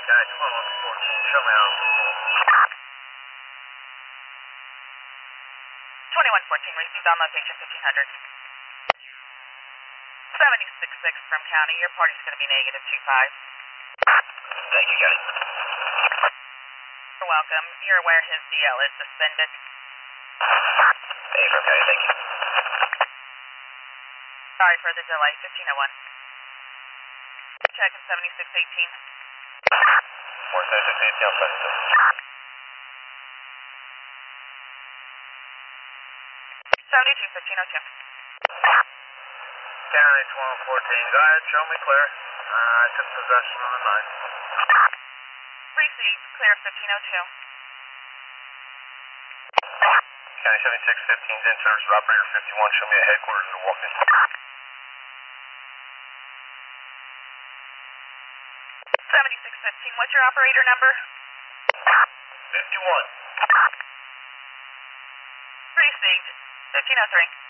Guy 2114, show me out. 2114, received on location 1500. 76.6 from county, your party's going to be negative 25. Thank you, guys. You're welcome. You're aware his DL is suspended. Hey, okay, thank you. Sorry for the delay, 1501. Checking 7618. 4618, I'm present. 721502. County 2114, go ahead, show me clear. I took possession on the night. Received, clear 1502. County 7615's in service of operator 51, show me a headquarters to walk in. 7615, what's your operator number? 51. Received, 1503.